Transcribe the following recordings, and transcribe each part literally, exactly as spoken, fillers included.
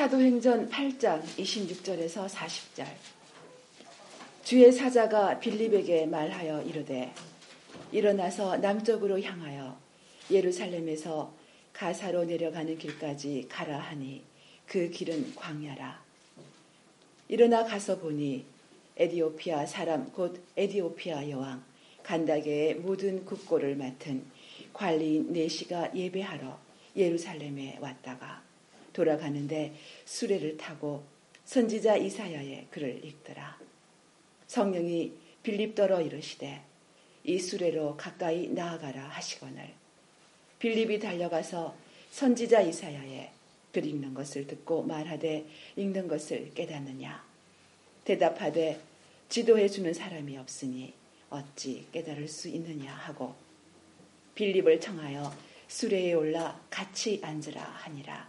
사도행전 팔 장 이십육 절에서 사십 절. 주의 사자가 빌립에게 말하여 이르되 일어나서 남쪽으로 향하여 예루살렘에서 가사로 내려가는 길까지 가라 하니 그 길은 광야라. 일어나 가서 보니 에디오피아 사람 곧 에디오피아 여왕 간다게의 모든 국고를 맡은 관리인 네시가 예배하러 예루살렘에 왔다가 돌아가는데 수레를 타고 선지자 이사야의 글을 읽더라. 성령이 빌립더러 이르시되 이 수레로 가까이 나아가라 하시거늘 빌립이 달려가서 선지자 이사야의 글 읽는 것을 듣고 말하되 읽는 것을 깨닫느냐. 대답하되 지도해 주는 사람이 없으니 어찌 깨달을 수 있느냐 하고 빌립을 청하여 수레에 올라 같이 앉으라 하니라.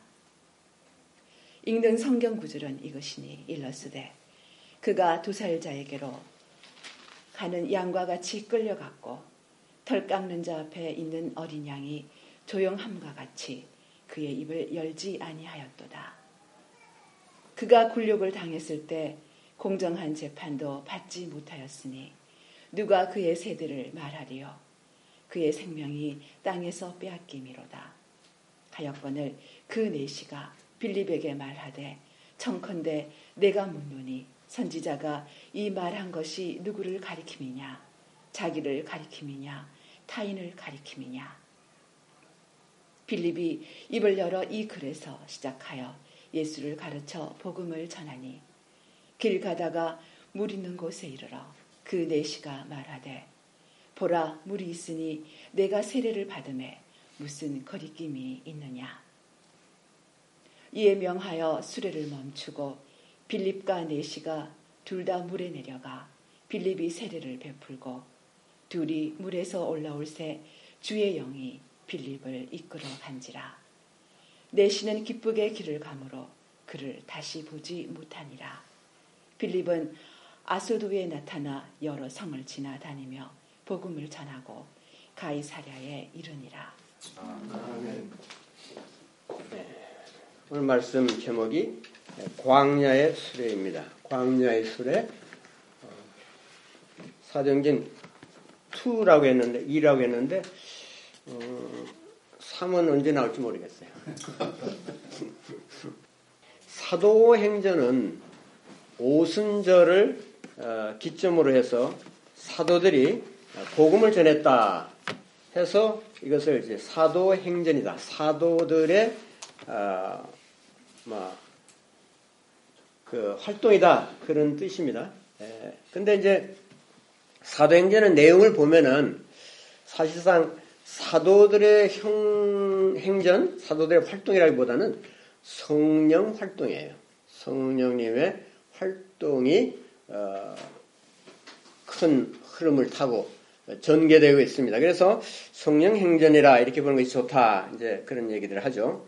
읽는 성경 구절은 이것이니 일러스되 그가 두 살자에게로 가는 양과 같이 끌려갔고 털 깎는 자 앞에 있는 어린 양이 조용함과 같이 그의 입을 열지 아니하였도다. 그가 굴욕을 당했을 때 공정한 재판도 받지 못하였으니 누가 그의 세대를 말하리요. 그의 생명이 땅에서 빼앗김이로다. 하였거늘 그 네시가 빌립에게 말하되 청컨대 내가 묻노니 선지자가 이 말한 것이 누구를 가리킴이냐. 자기를 가리킴이냐 타인을 가리킴이냐. 빌립이 입을 열어 이 글에서 시작하여 예수를 가르쳐 복음을 전하니 길 가다가 물 있는 곳에 이르러 그 네시가 말하되 보라 물이 있으니 내가 세례를 받음에 무슨 거리낌이 있느냐. 이에 명하여 수레를 멈추고 빌립과 네시가 둘 다 물에 내려가 빌립이 세례를 베풀고 둘이 물에서 올라올새 주의 영이 빌립을 이끌어 간지라. 네시는 기쁘게 길을 가므로 그를 다시 보지 못하니라. 빌립은 아소도에 나타나 여러 성을 지나다니며 복음을 전하고 가이사랴에 이르니라. 아멘. 네. 오늘 말씀 제목이 광야의 수레입니다. 광야의 수레. 어, 사도행전 이라고 했는데 이라고 했는데 어, 삼은 언제 나올지 모르겠어요. 사도행전은 오순절을 어, 기점으로 해서 사도들이 복음을 전했다 해서 이것을 이제 사도행전이다. 사도들의 어, 뭐, 그 활동이다 그런 뜻입니다. 에, 근데 이제 사도행전의 내용을 보면은 사실상 사도들의 형, 행전, 사도들의 활동이라기보다는 성령 활동이에요. 성령님의 활동이 어, 큰 흐름을 타고 전개되고 있습니다. 그래서 성령 행전이라 이렇게 보는 것이 좋다. 이제 그런 얘기들을 하죠.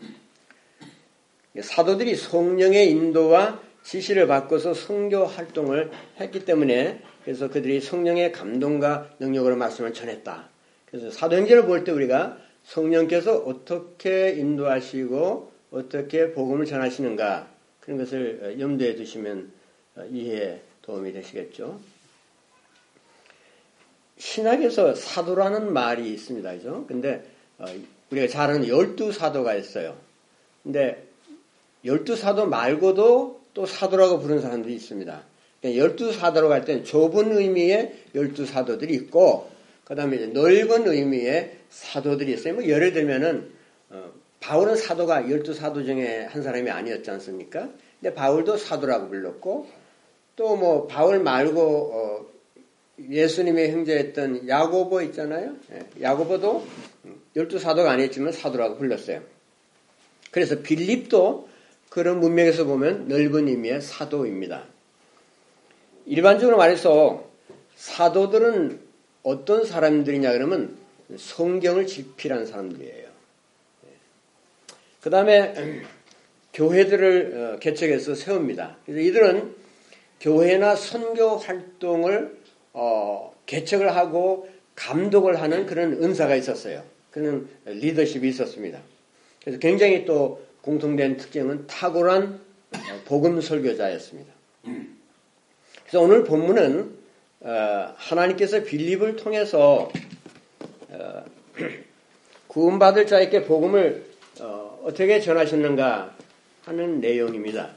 사도들이 성령의 인도와 지시를 받고서 선교 활동을 했기 때문에 그래서 그들이 성령의 감동과 능력으로 말씀을 전했다. 그래서 사도행전을 볼 때 우리가 성령께서 어떻게 인도하시고 어떻게 복음을 전하시는가 그런 것을 염두에 두시면 이해에 도움이 되시겠죠. 신학에서 사도라는 말이 있습니다. 그죠? 근데 우리가 잘 아는 열두 사도가 있어요. 근데 열두 사도 말고도 또 사도라고 부르는 사람들이 있습니다. 열두 사도로 갈 때는 좁은 의미의 열두 사도들이 있고, 그 다음에 이제 넓은 의미의 사도들이 있어요. 뭐 예를 들면은, 어, 바울은 사도가 열두 사도 중에 한 사람이 아니었지 않습니까? 근데 바울도 사도라고 불렀고, 또 뭐, 바울 말고, 어, 예수님의 형제였던 야고보 있잖아요. 예, 야고보도 열두 사도가 아니었지만 사도라고 불렀어요. 그래서 빌립도 그런 문맥에서 보면 넓은 의미의 사도입니다. 일반적으로 말해서 사도들은 어떤 사람들이냐 그러면 성경을 집필한 사람들이에요. 그 다음에 교회들을 개척해서 세웁니다. 그래서 이들은 교회나 선교 활동을 어, 개척을 하고 감독을 하는 그런 은사가 있었어요. 그런 리더십이 있었습니다. 그래서 굉장히 또 공통된 특징은 탁월한 복음 설교자였습니다. 그래서 오늘 본문은 하나님께서 빌립을 통해서 구원받을 자에게 복음을 어떻게 전하셨는가 하는 내용입니다.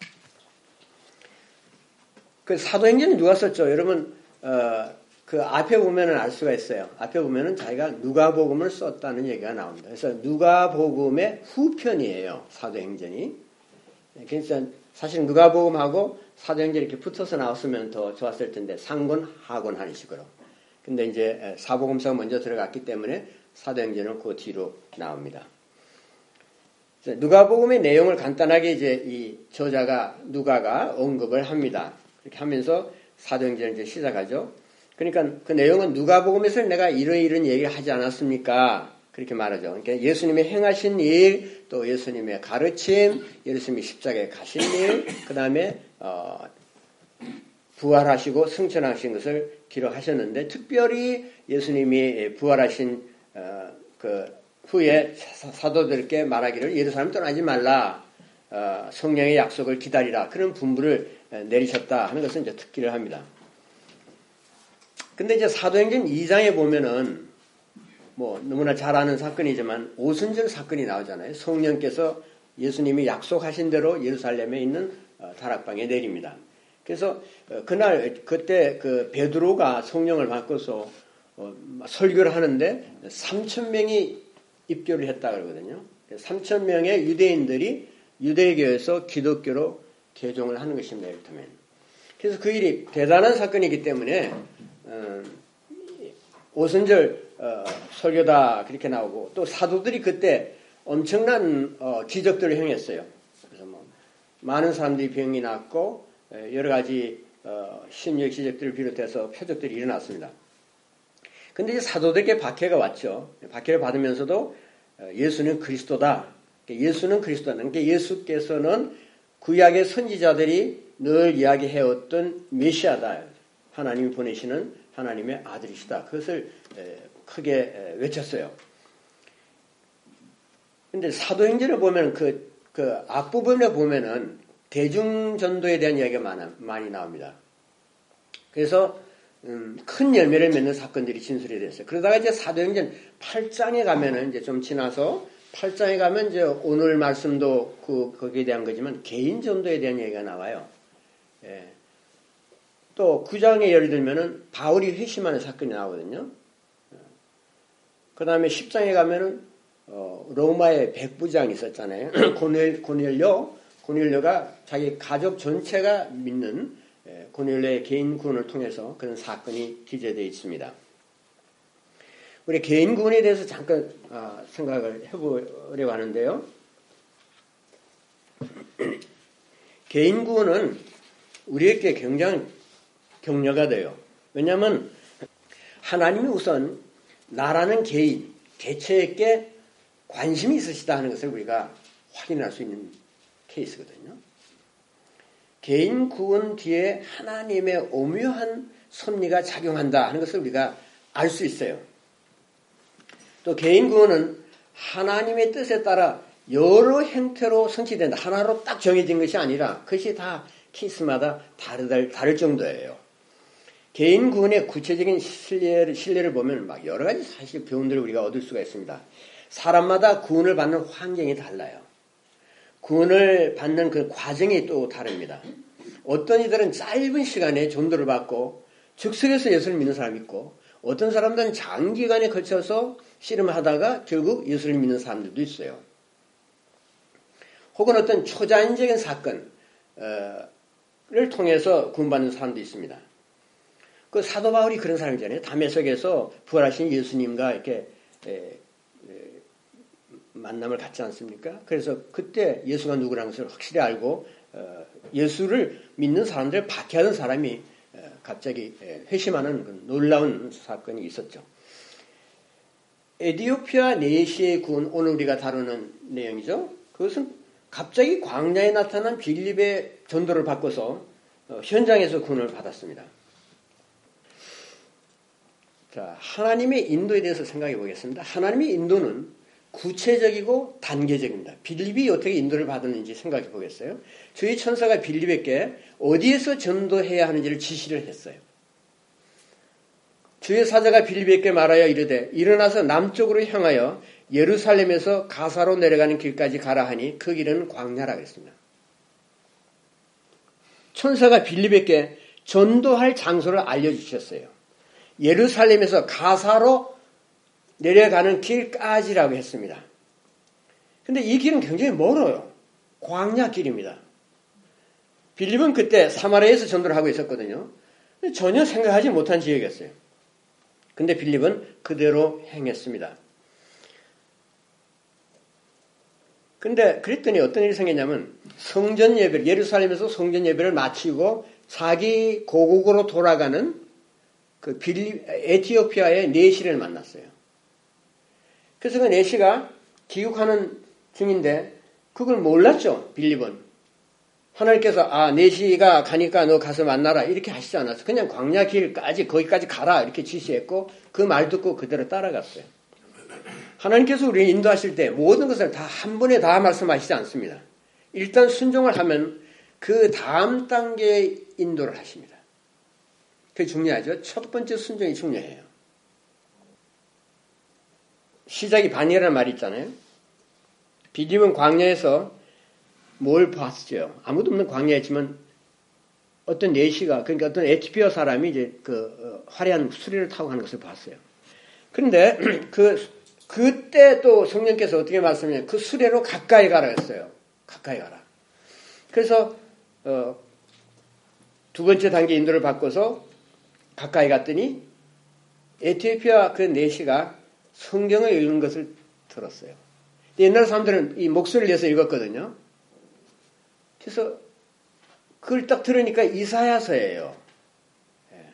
그 사도행전은 누가 썼죠? 여러분 그 앞에 보면은 알 수가 있어요. 앞에 보면은 자기가 누가복음을 썼다는 얘기가 나옵니다. 그래서 누가복음의 후편이에요. 사도행전이. 그래서 사실 누가복음하고 사도행전이 이렇게 붙어서 나왔으면 더 좋았을 텐데 상권, 하권 하는 식으로. 근데 이제 사복음서가 먼저 들어갔기 때문에 사도행전은 그 뒤로 나옵니다. 누가복음의 내용을 간단하게 이제 이 저자가 누가가 언급을 합니다. 이렇게 하면서 사도행전을 이제 시작하죠. 그러니까 그 내용은 누가복음에서 내가 이러이런 얘기를 하지 않았습니까? 그렇게 말하죠. 그러니까 예수님의 행하신 일, 또 예수님의 가르침, 예수님이 십자가에 가신 일, 그 다음에 어, 부활하시고 승천하신 것을 기록하셨는데, 특별히 예수님이 부활하신 어, 그 후에 사도들께 말하기를 예루살렘 떠나지 말라, 어, 성령의 약속을 기다리라, 그런 분부를 내리셨다 하는 것은 이제 특기를 합니다. 근데 이제 사도행전 이 장에 보면은 뭐 너무나 잘 아는 사건이지만 오순절 사건이 나오잖아요. 성령께서 예수님이 약속하신 대로 예루살렘에 있는 다락방에 내립니다. 그래서 그날 그때 그 베드로가 성령을 받고서 설교를 하는데 삼천 명이 입교를 했다 그러거든요. 삼천 명의 유대인들이 유대교에서 기독교로 개종을 하는 것입니다. 이를테면. 그래서 그 일이 대단한 사건이기 때문에 어, 오순절 어, 설교다 그렇게 나오고, 또 사도들이 그때 엄청난 어, 기적들을 행했어요. 그래서 뭐 많은 사람들이 병이 낫고 여러 가지 어, 신력 기적들을 비롯해서 표적들이 일어났습니다. 근데 이제 사도들에게 박해가 왔죠. 박해를 받으면서도 예수는 그리스도다. 예수는 그리스도다. 그러니까 예수께서는 구약의 선지자들이 늘 이야기해왔던 메시아다. 하나님이 보내시는 하나님의 아들이시다. 그것을 크게 외쳤어요. 근데 사도행전을 보면 그, 그 앞부분에 보면은 대중전도에 대한 이야기가 많아, 많이 나옵니다. 그래서 음, 큰 열매를 맺는 사건들이 진술이 됐어요. 그러다가 이제 사도행전 팔 장에 가면은 이제 좀 지나서 팔 장에 가면 이제 오늘 말씀도 그, 거기에 대한 거지만 개인 전도에 대한 얘기가 나와요. 예. 또 구 장에 예를 들면은 바울이 회심하는 사건이 나오거든요. 그 다음에 십 장에 가면은 어, 로마의 백부장이 있었잖아요. 고넬, 고넬료, 고넬료가 자기 가족 전체가 믿는 예, 고넬료의 개인 구원을 통해서 그런 사건이 기재되어 있습니다. 우리 개인 구원에 대해서 잠깐 어, 생각을 해보려고 하는데요. 개인 구원은 우리에게 굉장히 격려가 돼요. 왜냐하면 하나님이 우선 나라는 개인, 개체에게 관심이 있으시다 하는 것을 우리가 확인할 수 있는 케이스거든요. 개인 구원 뒤에 하나님의 오묘한 섭리가 작용한다 하는 것을 우리가 알 수 있어요. 또 개인 구원은 하나님의 뜻에 따라 여러 형태로 성취된다. 하나로 딱 정해진 것이 아니라 그것이 다 케이스마다 다르다, 다를 정도예요. 개인 구원의 구체적인 신뢰를, 신뢰를 보면 막 여러 가지 사실 교훈들을 우리가 얻을 수가 있습니다. 사람마다 구원을 받는 환경이 달라요. 구원을 받는 그 과정이 또 다릅니다. 어떤 이들은 짧은 시간에 전도를 받고 즉석에서 예수를 믿는 사람이 있고, 어떤 사람들은 장기간에 걸쳐서 씨름하다가 결국 예수를 믿는 사람들도 있어요. 혹은 어떤 초자연적인 사건을 통해서 구원받는 사람도 있습니다. 그 사도 바울이 그런 사람이잖아요. 다메섹에서 부활하신 예수님과 이렇게 에, 에, 만남을 갖지 않습니까? 그래서 그때 예수가 누구라는 것을 확실히 알고 어, 예수를 믿는 사람들을 박해하는 사람이 에, 갑자기 에, 회심하는 그 놀라운 사건이 있었죠. 에디오피아 내시의 구원, 오늘 우리가 다루는 내용이죠. 그것은 갑자기 광야에 나타난 빌립의 전도를 받고서 어, 현장에서 구원을 받았습니다. 자, 하나님의 인도에 대해서 생각해 보겠습니다. 하나님의 인도는 구체적이고 단계적입니다. 빌립이 어떻게 인도를 받았는지 생각해 보겠어요. 주의 천사가 빌립에게 어디에서 전도해야 하는지를 지시를 했어요. 주의 사자가 빌립에게 말하여 이르되 일어나서 남쪽으로 향하여 예루살렘에서 가사로 내려가는 길까지 가라 하니 그 길은 광야라 그랬습니다. 천사가 빌립에게 전도할 장소를 알려주셨어요. 예루살렘에서 가사로 내려가는 길까지라고 했습니다. 근데 이 길은 굉장히 멀어요. 광야 길입니다. 빌립은 그때 사마리아에서 전도를 하고 있었거든요. 전혀 생각하지 못한 지역이었어요. 근데 빌립은 그대로 행했습니다. 근데 그랬더니 어떤 일이 생겼냐면 성전 예배를, 예루살렘에서 성전 예배를 마치고 자기 고국으로 돌아가는 그 빌립, 에티오피아의 네시를 만났어요. 그래서 그 네시가 귀국하는 중인데 그걸 몰랐죠, 빌립은. 하나님께서 아, 네시가 가니까 너 가서 만나라 이렇게 하시지 않았어. 그냥 광야 길까지 거기까지 가라 이렇게 지시했고 그 말 듣고 그대로 따라갔어요. 하나님께서 우리를 인도하실 때 모든 것을 다 한 번에 다 말씀하시지 않습니다. 일단 순종을 하면 그 다음 단계의 인도를 하십니다. 그게 중요하죠. 첫 번째 순종이 중요해요. 시작이 반이라는 말이 있잖아요. 빌립은 광야에서 뭘 봤죠? 아무도 없는 광야였지만 어떤 네시가, 그러니까 어떤 에티오피아 사람이 이제 그 화려한 수레를 타고 가는 것을 봤어요. 그런데 그 그때 또 성령께서 어떻게 말씀하냐면 그 수레로 가까이 가라 했어요. 가까이 가라. 그래서 어, 두 번째 단계 인도를 바꿔서 가까이 갔더니 에티오피아 그 네시가 성경을 읽는 것을 들었어요. 옛날 사람들은 이 목소리를 내서 읽었거든요. 그래서 그걸 딱 들으니까 이사야서예요. 예.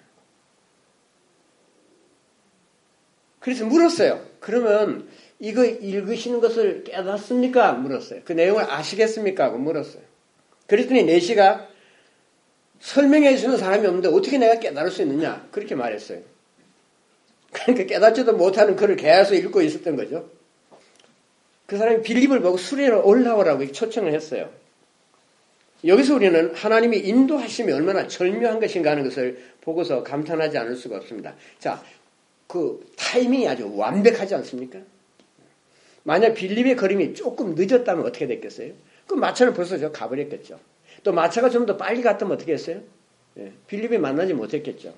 그래서 물었어요. 그러면 이거 읽으시는 것을 깨닫습니까? 물었어요. 그 내용을 아시겠습니까? 하고 물었어요. 그랬더니 네시가 설명해 주는 사람이 없는데 어떻게 내가 깨달을 수 있느냐? 그렇게 말했어요. 그러니까 깨닫지도 못하는 글을 계속 읽고 있었던 거죠. 그 사람이 빌립을 보고 수레로 올라오라고 초청을 했어요. 여기서 우리는 하나님이 인도하심이 얼마나 절묘한 것인가 하는 것을 보고서 감탄하지 않을 수가 없습니다. 자, 그 타이밍이 아주 완벽하지 않습니까? 만약 빌립의 걸음이 조금 늦었다면 어떻게 됐겠어요? 그 마차는 벌써 저 가버렸겠죠. 또 마차가 좀 더 빨리 갔다면 어떻게 했어요? 예, 빌립이 만나지 못했겠죠.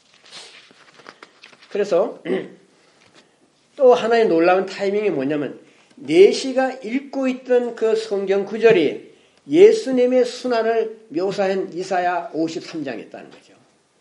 그래서 또 하나의 놀라운 타이밍이 뭐냐면 네시가 읽고 있던 그 성경 구절이 예수님의 순환을 묘사한 이사야 오십삼 장에 있다는 거죠.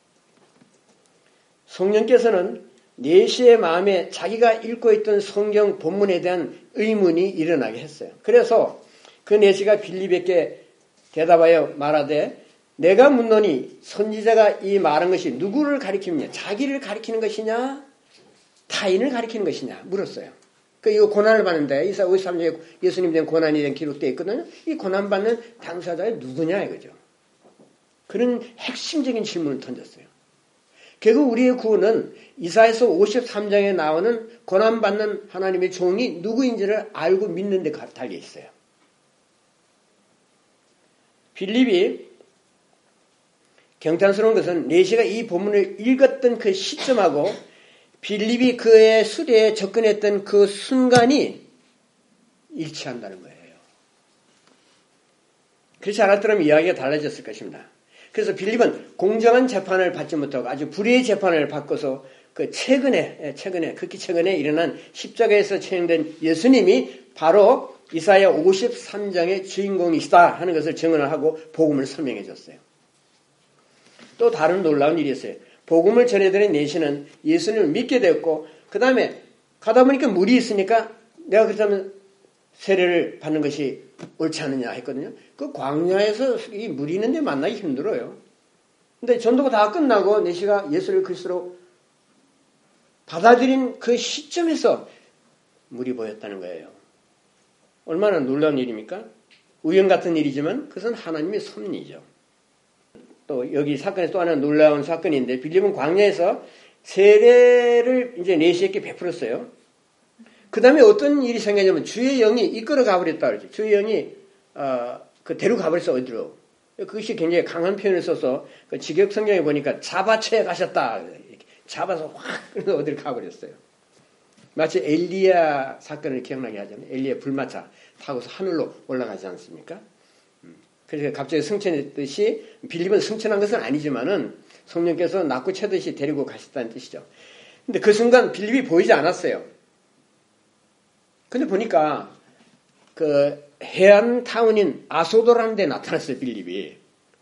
성령께서는 네시의 마음에 자기가 읽고 있던 성경 본문에 대한 의문이 일어나게 했어요. 그래서 그 네시가 빌립에게 대답하여 말하되 내가 묻노니 선지자가 이 말한 것이 누구를 가리키느냐? 자기를 가리키는 것이냐? 타인을 가리키는 것이냐? 물었어요. 그 이거 고난을 받는데 이사야 오십삼 장에 예수님 된 고난이 된 기록되어 있거든요. 이 고난받는 당사자가 누구냐 이거죠. 그런 핵심적인 질문을 던졌어요. 결국 우리의 구원은 이사야서 오십삼 장에 나오는 고난받는 하나님의 종이 누구인지를 알고 믿는 데 달려 있어요. 빌립이 경탄스러운 것은 네시가 이 본문을 읽었던 그 시점하고 빌립이 그의 수레에 접근했던 그 순간이 일치한다는 거예요. 그렇지 않았더라면 이야기가 달라졌을 것입니다. 그래서 빌립은 공정한 재판을 받지 못하고 아주 불의의 재판을 받고서 그 최근에, 최근에, 극히 최근에 일어난 십자가에서 처형된 예수님이 바로 이사야 오십삼 장의 주인공이시다 하는 것을 증언을 하고 복음을 설명해 줬어요. 또 다른 놀라운 일이 있어요. 복음을 전해드린 네시는 예수님을 믿게 되었고 그 다음에 가다 보니까 물이 있으니까 내가 그렇다면 세례를 받는 것이 옳지 않느냐 했거든요. 그 광야에서 이 물이 있는데 만나기 힘들어요. 근데 전도가 다 끝나고 네시가 예수를 그리스도로 받아들인 그 시점에서 물이 보였다는 거예요. 얼마나 놀라운 일입니까? 우연 같은 일이지만 그것은 하나님의 섭리죠. 또 여기 사건에 또 하나 놀라운 사건인데 빌립은 광야에서 세례를 이제 네시에게 베풀었어요. 그 다음에 어떤 일이 생기냐면 주의 영이 이끌어 가버렸다 그러죠. 주의 영이 어, 그 데리고 버렸어 어디로. 그것이 굉장히 강한 표현을 써서 그 직역 성경에 보니까 잡아채 가셨다. 잡아서 확 끌어 어디로 가버렸어요. 마치 엘리야 사건을 기억나게 하잖아요. 엘리야 불마차 타고서 하늘로 올라가지 않습니까? 그래서 갑자기 승천했듯이 빌립은 승천한 것은 아니지만은 성령께서 낙구 채듯이 데리고 가셨다는 뜻이죠. 근데 그 순간 빌립이 보이지 않았어요. 근데 보니까 그 해안 타운인 아소도라는 데 나타났어요. 빌립이.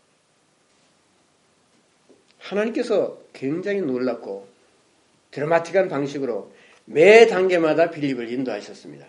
하나님께서 굉장히 놀랍고 드라마틱한 방식으로 매 단계마다 빌립을 인도하셨습니다.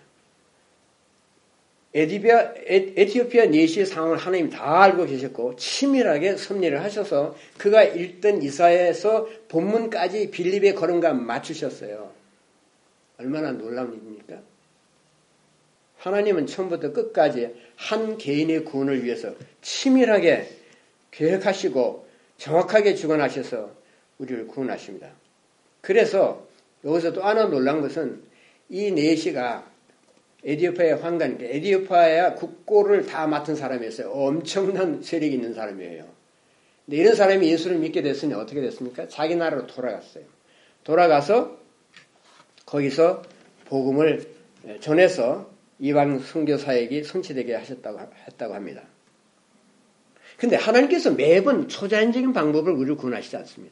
에디비아, 에티오피아 내시의 상황을 하나님 다 알고 계셨고 치밀하게 섭리를 하셔서 그가 읽던 이사야에서 본문까지 빌립의 걸음과 맞추셨어요. 얼마나 놀라운 일입니까? 하나님은 처음부터 끝까지 한 개인의 구원을 위해서 치밀하게 계획하시고 정확하게 주관하셔서 우리를 구원하십니다. 그래서 여기서 또 하나 놀란 것은 이 내시가 에디오피아의 황관, 에디오피아의 국고를 다 맡은 사람이었어요. 엄청난 세력이 있는 사람이에요. 근데 이런 사람이 예수를 믿게 됐으니 어떻게 됐습니까? 자기 나라로 돌아갔어요. 돌아가서 거기서 복음을 전해서 이방 선교사역이 성취되게 하셨다고 했다고 합니다. 근데 하나님께서 매번 초자연적인 방법을 우리를 구원하시지 않습니다.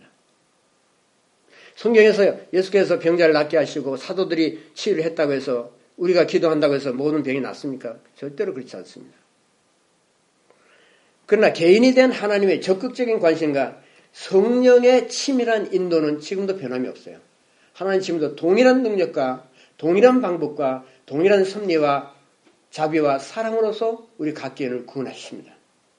성경에서 예수께서 병자를 낫게 하시고 사도들이 치유를 했다고 해서 우리가 기도한다고 해서 모든 병이 낫습니까? 절대로 그렇지 않습니다. 그러나 개인이 된 하나님의 적극적인 관심과 성령의 치밀한 인도는 지금도 변함이 없어요. 하나님 지금도 동일한 능력과 동일한 방법과 동일한 섭리와 자비와 사랑으로서 우리 각계인을 구원하십니다.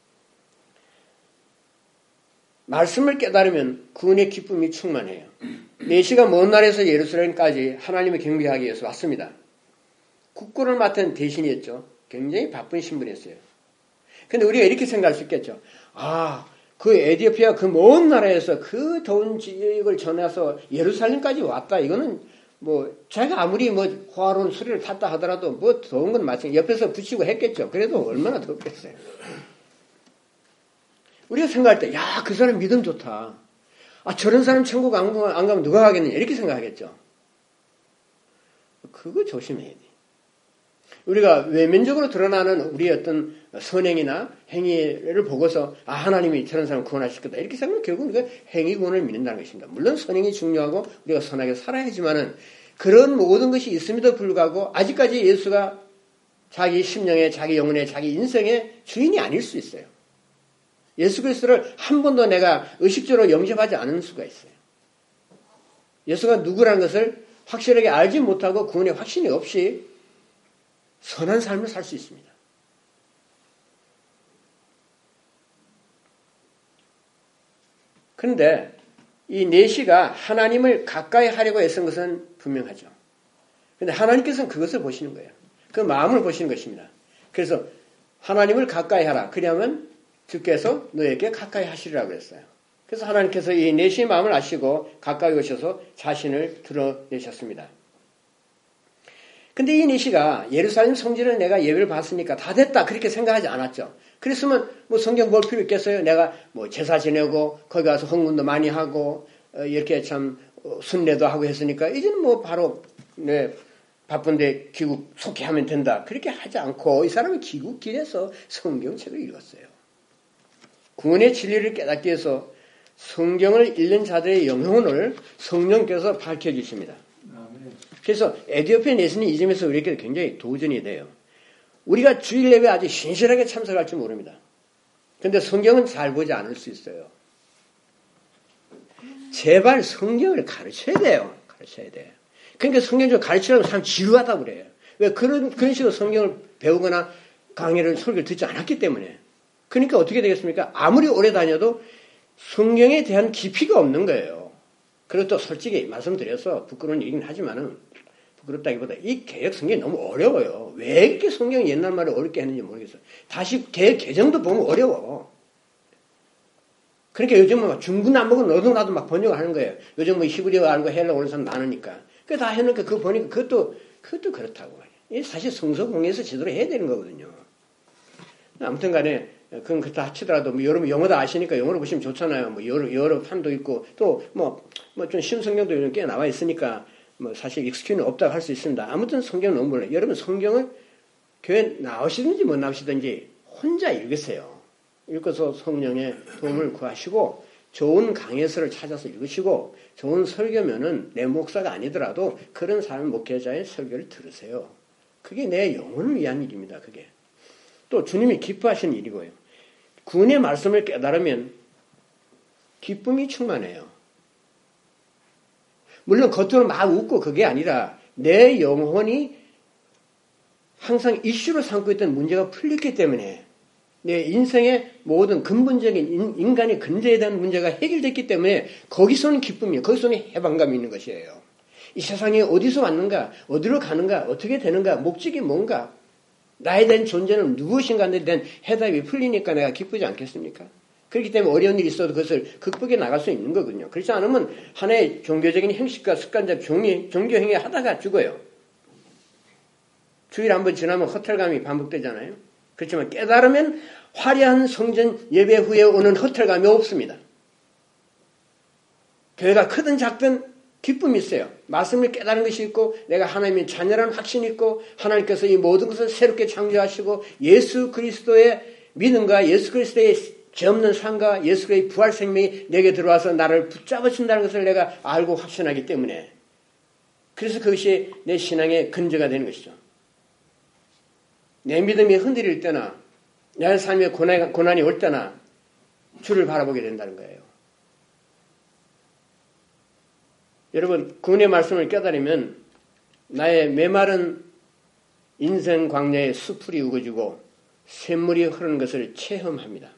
말씀을 깨달으면 구원의 기쁨이 충만해요. 네 시간 먼 날에서 예루살렘까지 하나님을 경배하기 위해서 왔습니다. 국고를 맡은 대신이었죠. 굉장히 바쁜 신분이었어요. 근데 우리가 이렇게 생각할 수 있겠죠. 아, 그 에티오피아 그 먼 나라에서 그 더운 지역을 전해서 예루살렘까지 왔다. 이거는 뭐 자기가 아무리 뭐 호화로운 수리를 탔다 하더라도 뭐 더운 건 마찬가지. 옆에서 붙이고 했겠죠. 그래도 얼마나 덥겠어요. 우리가 생각할 때, 야, 그 사람 믿음 좋다. 아, 저런 사람 천국 안 가면, 안 가면 누가 가겠느냐. 이렇게 생각하겠죠. 그거 조심해야 돼. 우리가 외면적으로 드러나는 우리의 어떤 선행이나 행위를 보고서, 아, 하나님이 저런 사람 구원하실 거다. 이렇게 생각하면 결국은 우리가 행위 구원을 믿는다는 것입니다. 물론 선행이 중요하고 우리가 선하게 살아야지만은 그런 모든 것이 있음에도 불구하고 아직까지 예수가 자기 심령에, 자기 영혼에, 자기 인생의 주인이 아닐 수 있어요. 예수 그리스도를 한 번도 내가 의식적으로 영접하지 않은 수가 있어요. 예수가 누구라는 것을 확실하게 알지 못하고 구원의 확신이 없이 선한 삶을 살 수 있습니다. 그런데 이 내시가 하나님을 가까이 하려고 애쓴 것은 분명하죠. 그런데 하나님께서는 그것을 보시는 거예요. 그 마음을 보시는 것입니다. 그래서 하나님을 가까이 하라. 그러면 주께서 너에게 가까이 하시리라고 했어요. 그래서 하나님께서 이 내시의 마음을 아시고 가까이 오셔서 자신을 드러내셨습니다. 근데 이 내시가 예루살렘 성지를 내가 예배를 받았으니까 다 됐다 그렇게 생각하지 않았죠. 그랬으면 뭐 성경 볼 필요 있겠어요? 내가 뭐 제사 지내고 거기 가서 헌금도 많이 하고 이렇게 참 순례도 하고 했으니까 이제는 뭐 바로 네, 바쁜데 귀국 속히 하면 된다. 그렇게 하지 않고 이 사람은 귀국길에서 성경책을 읽었어요. 구원의 진리를 깨닫기 위해서 성경을 읽는 자들의 영혼을 성령께서 밝혀주십니다. 그래서 에티오피아 내시는 이 점에서 우리에게 굉장히 도전이 돼요. 우리가 주일 예배에 아주 신실하게 참석할 줄 모릅니다. 그런데 성경은 잘 보지 않을 수 있어요. 제발 성경을 가르쳐야 돼요. 가르쳐야 돼요. 그러니까 성경을 가르치려면 참 지루하다고 그래요. 왜 그런, 그런 식으로 성경을 배우거나 강의를, 설교를 듣지 않았기 때문에. 그러니까 어떻게 되겠습니까? 아무리 오래 다녀도 성경에 대한 깊이가 없는 거예요. 그리고 또 솔직히 말씀드려서 부끄러운 얘기는 하지만은 부끄럽다기보다 이 개혁 성경이 너무 어려워요. 왜 이렇게 성경이 옛날 말을 어렵게 했는지 모르겠어요. 다시 개혁 개정도 보면 어려워. 그러니까 요즘은 막 중구난방은 너도 나도 막 번역을 하는 거예요. 요즘 뭐 히브리어 하는 거 헬라 오는 사람 많으니까. 그 다 해놓으니까 그거 보니까 그것도 그것도 그렇다고 말이에요. 사실 성서공예에서 제대로 해야 되는 거거든요. 아무튼 간에 그건 그렇다 치더라도 뭐 여러분 영어도 아시니까 영어로 보시면 좋잖아요. 뭐 여러 여러 판도 있고 또 뭐 뭐 좀 쉬운 성경도 꽤 나와 있으니까 뭐 사실 익스큐는 없다고 할 수 있습니다. 아무튼 성경은 너무 몰라요. 여러분 성경을 교회 나오시든지 못 나오시든지 혼자 읽으세요. 읽어서 성령의 도움을 구하시고 좋은 강해서를 찾아서 읽으시고 좋은 설교면은 내 목사가 아니더라도 그런 사람 목회자의 설교를 들으세요. 그게 내 영혼을 위한 일입니다. 그게. 또 주님이 기뻐하시는 일이고요. 구원의 말씀을 깨달으면 기쁨이 충만해요. 물론 겉으로 막 웃고 그게 아니라 내 영혼이 항상 이슈로 삼고 있던 문제가 풀렸기 때문에 내 인생의 모든 근본적인 인간이 근대에 대한 문제가 해결됐기 때문에 거기서는 기쁨이에요. 거기서는 해방감이 있는 것이에요. 이 세상에 어디서 왔는가, 어디로 가는가, 어떻게 되는가, 목적이 뭔가, 나에 대한 존재는 무엇인가에 대한 해답이 풀리니까 내가 기쁘지 않겠습니까? 그렇기 때문에 어려운 일이 있어도 그것을 극복해 나갈 수 있는 거거든요. 그렇지 않으면 하나의 종교적인 형식과 습관적 종이, 종교 행위 하다가 죽어요. 주일 한번 지나면 허탈감이 반복되잖아요. 그렇지만 깨달으면 화려한 성전 예배 후에 오는 허탈감이 없습니다. 교회가 크든 작든 기쁨이 있어요. 말씀을 깨달은 것이 있고 내가 하나님의 자녀라는 확신이 있고 하나님께서 이 모든 것을 새롭게 창조하시고 예수 그리스도의 믿음과 예수 그리스도의 죄 없는 삶과 예수 그리스도의 부활 생명이 내게 들어와서 나를 붙잡으신다는 것을 내가 알고 확신하기 때문에 그래서 그것이 내 신앙의 근저가 되는 것이죠. 내 믿음이 흔들릴 때나 내 삶에 고난, 고난이 올 때나 주를 바라보게 된다는 거예요. 여러분 구원의 말씀을 깨달으면 나의 메마른 인생 광야에 수풀이 우거지고 샘물이 흐르는 것을 체험합니다.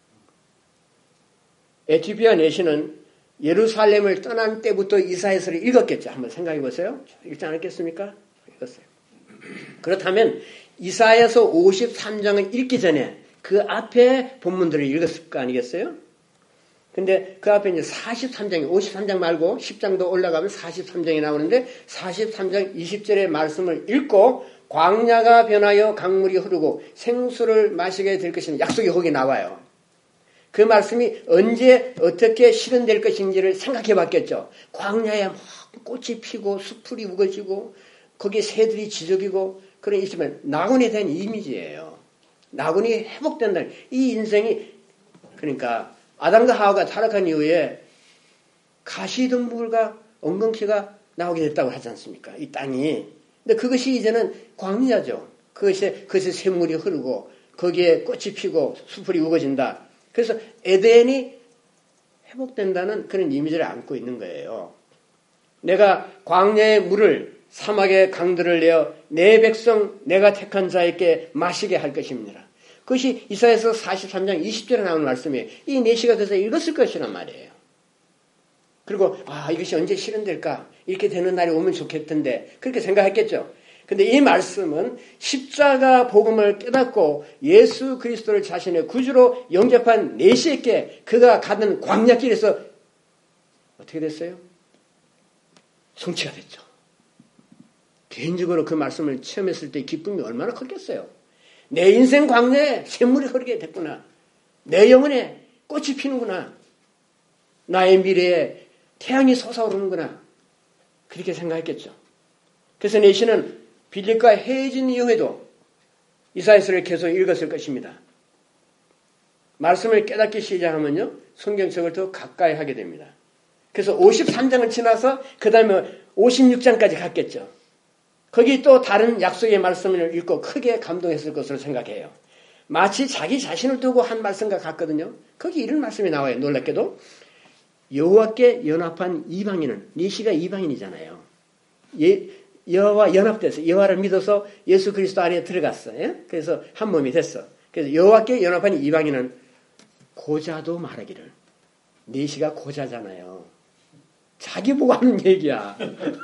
에티오피아 내시는 예루살렘을 떠난 때부터 이사야서를 읽었겠죠. 한번 생각해 보세요. 읽지 않았겠습니까? 읽었어요. 그렇다면 이사야서 오십삼 장을 읽기 전에 그 앞에 본문들을 읽었을 거 아니겠어요? 근데 그 앞에 이제 사십삼 장이, 오십삼 장 말고 십 장도 올라가면 사십삼 장이 나오는데 사십삼 장 이십 절의 말씀을 읽고 광야가 변하여 강물이 흐르고 생수를 마시게 될 것이니 약속이 거기 나와요. 그 말씀이 언제 어떻게 실현될 것인지를 생각해 봤겠죠. 광야에 막 꽃이 피고 수풀이 우거지고 거기에 새들이 지저귀고 그런 있지만 낙원에 대한 이미지예요. 낙원이 회복된다는 이 인생이 그러니까 아담과 하와가 타락한 이후에 가시덤불과 엉겅퀴가 나오게 됐다고 하지 않습니까? 이 땅이. 근데 그것이 이제는 광야죠. 그것에, 그것에 샘물이 흐르고 거기에 꽃이 피고 수풀이 우거진다. 그래서 에덴이 회복된다는 그런 이미지를 안고 있는 거예요. 내가 광야의 물을 사막의 강들을 내어 내 백성 내가 택한 자에게 마시게 할 것입니다. 그것이 이사야서 사십삼 장 이십 절에 나오는 말씀이에요. 이 내시가 돼서 읽었을 것이란 말이에요. 그리고 아 이것이 언제 실현될까? 이렇게 되는 날이 오면 좋겠던데 그렇게 생각했겠죠. 근데 이 말씀은 십자가 복음을 깨닫고 예수 그리스도를 자신의 구주로 영접한 내시에게 그가 가던 광야길에서 어떻게 됐어요? 성취가 됐죠. 개인적으로 그 말씀을 체험했을 때 기쁨이 얼마나 컸겠어요. 내 인생 광야에 샘물이 흐르게 됐구나. 내 영혼에 꽃이 피는구나. 나의 미래에 태양이 솟아오르는구나. 그렇게 생각했겠죠. 그래서 내시는 빌립과 헤어진 이후에도 이사야서를 계속 읽었을 것입니다. 말씀을 깨닫기 시작하면요. 성경책을 더 가까이 하게 됩니다. 그래서 오십삼 장을 지나서 그 다음에 오십육 장까지 갔겠죠. 거기 또 다른 약속의 말씀을 읽고 크게 감동했을 것으로 생각해요. 마치 자기 자신을 두고 한 말씀과 같거든요. 거기 이런 말씀이 나와요. 놀랍게도 여호와께 연합한 이방인은 니시가 이방인이잖아요. 예, 여호와 연합돼서 여호와를 믿어서 예수 그리스도 안에 들어갔어. 예? 그래서 한 몸이 됐어. 그래서 여호와께 연합한 이방인은 고자도 말하기를 니시가 고자잖아요. 자기 보고 하는 얘기야.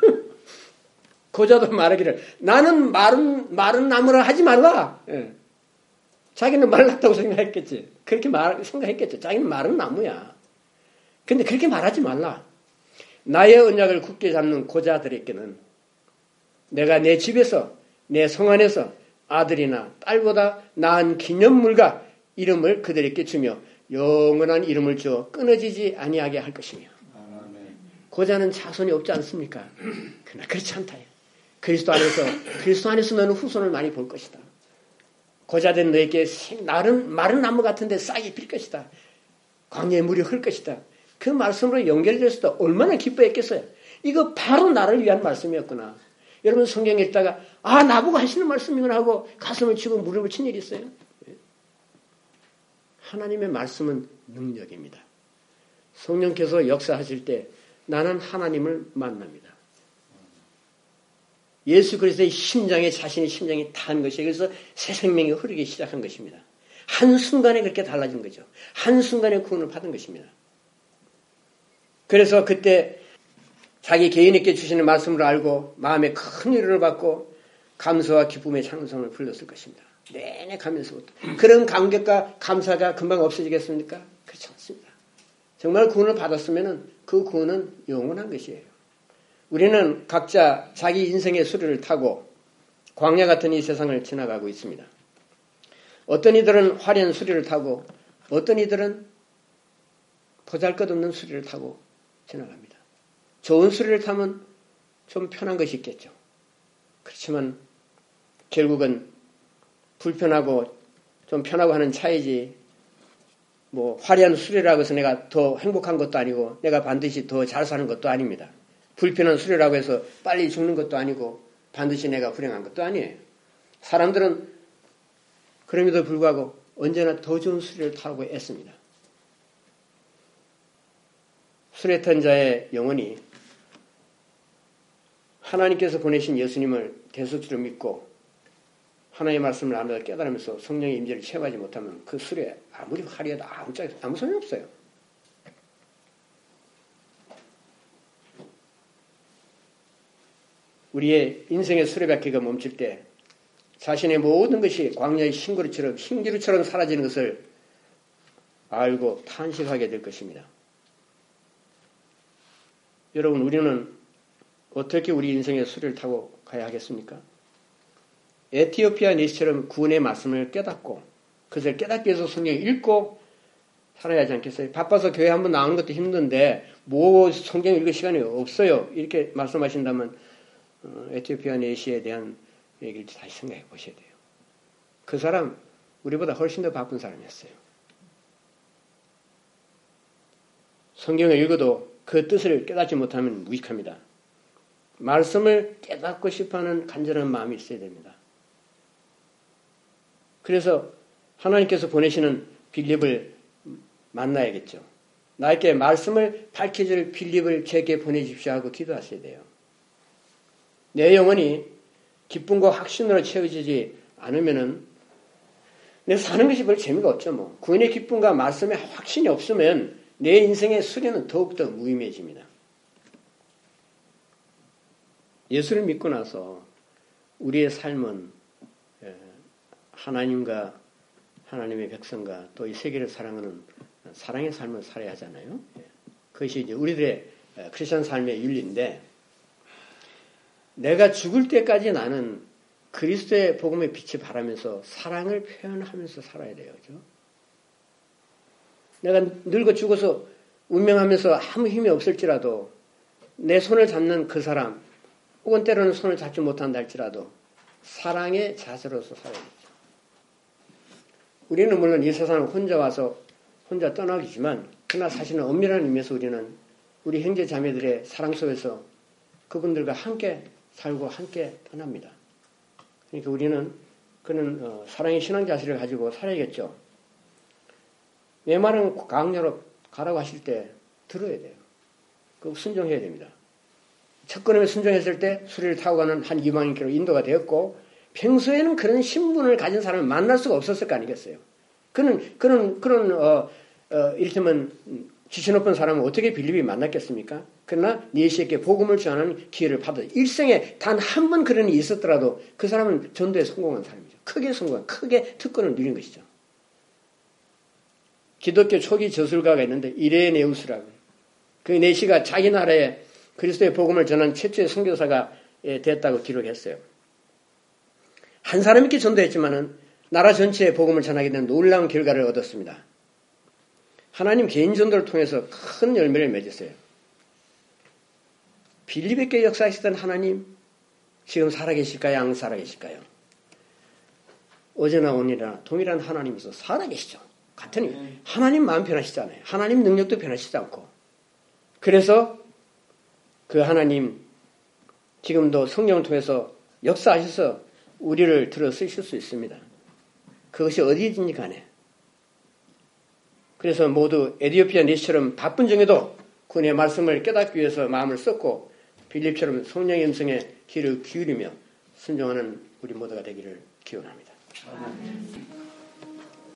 고자도 말하기를 나는 마른 마른 나무라 하지 말라. 예. 자기는 말랐다고 생각했겠지. 그렇게 말 생각했겠죠. 자기는 마른 나무야. 근데 그렇게 말하지 말라. 나의 언약을 굳게 잡는 고자들에게는 내가 내 집에서 내 성 안에서 아들이나 딸보다 나은 기념물과 이름을 그들에게 주며 영원한 이름을 주어 끊어지지 아니하게 할 것이며. 고자는 자손이 없지 않습니까? 그러나 그렇지 않다. 그리스도 안에서 그리스도 안에서 너는 후손을 많이 볼 것이다. 고자된 너에게 나른 마른 나무 같은데 싹이 필 것이다. 광야의 물이 흘 것이다. 그 말씀으로 연결됐을 때 얼마나 기뻐했겠어요. 이거 바로 나를 위한 말씀이었구나. 여러분 성경 읽다가 아 나보고 하시는 말씀이구나 하고 가슴을 치고 무릎을 친 일이 있어요. 하나님의 말씀은 능력입니다. 성령께서 역사하실 때 나는 하나님을 만납니다. 예수 그리스도의 심장에 자신의 심장이 탄 것이에요. 그래서 새 생명이 흐르기 시작한 것입니다. 한순간에 그렇게 달라진 거죠. 한순간에 구원을 받은 것입니다. 그래서 그때 자기 개인에게 주시는 말씀을 알고 마음에 큰 위로를 받고 감사와 기쁨의 찬송을 불렀을 것입니다. 내내 가면서부터. 그런 감격과 감사가 금방 없어지겠습니까? 그렇지 않습니다. 정말 구원을 받았으면 그 구원은 영원한 것이에요. 우리는 각자 자기 인생의 수레를 타고 광야 같은 이 세상을 지나가고 있습니다. 어떤 이들은 화려한 수레를 타고 어떤 이들은 보잘것없는 수레를 타고 지나갑니다. 좋은 수레를 타면 좀 편한 것이 있겠죠. 그렇지만 결국은 불편하고 좀 편하고 하는 차이지 뭐 화려한 수레라고 해서 내가 더 행복한 것도 아니고 내가 반드시 더 잘 사는 것도 아닙니다. 불편한 수레라고 해서 빨리 죽는 것도 아니고 반드시 내가 불행한 것도 아니에요. 사람들은 그럼에도 불구하고 언제나 더 좋은 수레를 타고 애씁니다. 수레 탄 자의 영혼이 하나님께서 보내신 예수님을 대속주로 믿고 하나님의 말씀을 알아 깨달으면서 성령의 임재를 체험하지 못하면 그 수레 아무리 화려해도 아무, 아무 소용이 없어요. 우리의 인생의 수레바퀴가 멈출 때 자신의 모든 것이 광야의 흰구루처럼 흰기루처럼 사라지는 것을 알고 탄식하게 될 것입니다. 여러분 우리는 어떻게 우리 인생의 수레를 타고 가야 하겠습니까? 에티오피아 내시처럼 구원의 말씀을 깨닫고 그것을 깨닫기 위해서 성경을 읽고 살아야 하지 않겠어요? 바빠서 교회 한번 나오는 것도 힘든데 뭐 성경 읽을 시간이 없어요. 이렇게 말씀하신다면 어, 에티오피아 내시에 대한 얘기를 다시 생각해 보셔야 돼요. 그 사람 우리보다 훨씬 더 바쁜 사람이었어요. 성경을 읽어도 그 뜻을 깨닫지 못하면 무익합니다. 말씀을 깨닫고 싶어하는 간절한 마음이 있어야 됩니다. 그래서 하나님께서 보내시는 빌립을 만나야겠죠. 나에게 말씀을 밝혀줄 빌립을 제게 보내주십시오 하고 기도하셔야 돼요. 내 영혼이 기쁨과 확신으로 채워지지 않으면은 내 사는 것이 별 재미가 없죠. 뭐 구원의 기쁨과 말씀의 확신이 없으면 내 인생의 수레는 더욱더 무의미해집니다. 예수를 믿고 나서 우리의 삶은 하나님과 하나님의 백성과 또 이 세계를 사랑하는 사랑의 삶을 살아야 하잖아요. 그것이 이제 우리들의 크리스천 삶의 윤리인데 내가 죽을 때까지 나는 그리스도의 복음의 빛이 바라면서 사랑을 표현하면서 살아야 돼요. 그렇죠? 내가 늙어 죽어서 운명하면서 아무 힘이 없을지라도 내 손을 잡는 그 사람 혹은 때로는 손을 잡지 못한다 할지라도 사랑의 자세로서 살아야겠죠. 우리는 물론 이 세상을 혼자 와서 혼자 떠나기지만 그러나 사실은 엄밀한 의미에서 우리는 우리 형제 자매들의 사랑 속에서 그분들과 함께 살고 함께 떠납니다. 그러니까 우리는 그는 어, 사랑의 신앙 자세를 가지고 살아야겠죠. 내 말은 강렬로 가라고 하실 때 들어야 돼요. 그 순종해야 됩니다. 첫 걸음에 순종했을 때 수레를 타고 가는 한 이방인께로 인도가 되었고 평소에는 그런 신분을 가진 사람을 만날 수가 없었을 거 아니겠어요. 그는 그런 그런 어, 어, 이를테면 지체 높은 사람은 어떻게 빌립이 만났겠습니까? 그러나 내시에게 복음을 전하는 기회를 받아 일생에 단 한 번 그런 일이 있었더라도 그 사람은 전도에 성공한 사람이죠. 크게 성공한, 크게 특권을 누린 것이죠. 기독교 초기 저술가가 있는데 이레네우스라고. 그 내시가 자기 나라에 그리스도의 복음을 전한 최초의 선교사가 됐다고 기록했어요. 한 사람에게 전도했지만은 나라 전체에 복음을 전하게 된 놀라운 결과를 얻었습니다. 하나님 개인 전도를 통해서 큰 열매를 맺었어요. 빌립의 교회 역사하시던 하나님 지금 살아계실까요? 안 살아계실까요? 어제나 오늘이나 동일한 하나님이서 살아계시죠. 같은 일. 하나님 마음 변하시잖아요. 하나님 능력도 변하시지 않고. 그래서 그 하나님 지금도 성령을 통해서 역사하셔서 우리를 들어 쓰실 수 있습니다. 그것이 어디든지 간에. 그래서 모두 에디오피아 리스처럼 바쁜 중에도 그의 말씀을 깨닫기 위해서 마음을 썼고 빌립처럼 성령의 음성에 귀를 기울이며 순종하는 우리 모두가 되기를 기원합니다. 아멘.